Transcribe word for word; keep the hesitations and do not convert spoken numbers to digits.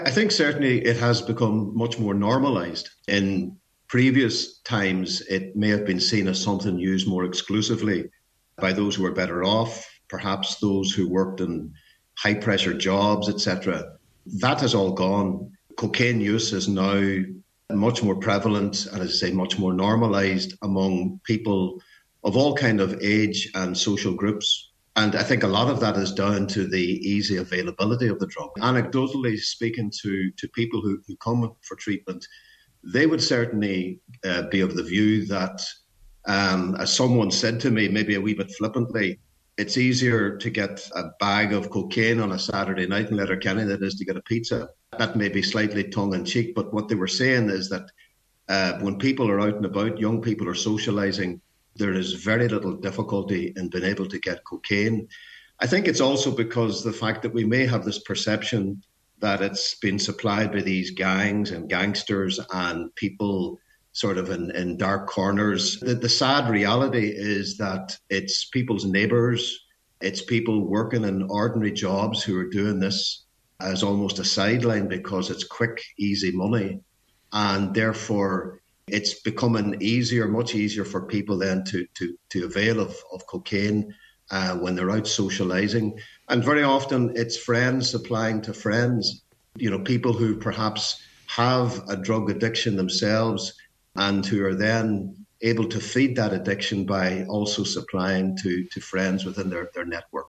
I think certainly it has become much more normalised. In previous times, it may have been seen as something used more exclusively by those who were better off, perhaps those who worked in high pressure jobs, et cetera. That has all gone. Cocaine use is now much more prevalent and, as I say, much more normalised among people of all kind of age and social groups. And I think a lot of that is down to the easy availability of the drug. Anecdotally speaking to, to people who, who come for treatment, they would certainly uh, be of the view that, um, as someone said to me, maybe a wee bit flippantly, it's easier to get a bag of cocaine on a Saturday night in Letterkenny than it is to get a pizza. That may be slightly tongue-in-cheek, but what they were saying is that uh, when people are out and about, young people are socialising, there is very little difficulty in being able to get cocaine. I think it's also because the fact that we may have this perception that it's been supplied by these gangs and gangsters and people sort of in, in dark corners. The, the sad reality is that it's people's neighbours, it's people working in ordinary jobs who are doing this as almost a sideline because it's quick, easy money. And therefore, it's becoming easier, much easier for people then to to to avail of, of cocaine uh, when they're out socialising. And very often it's friends supplying to friends, you know, people who perhaps have a drug addiction themselves and who are then able to feed that addiction by also supplying to, to friends within their, their network.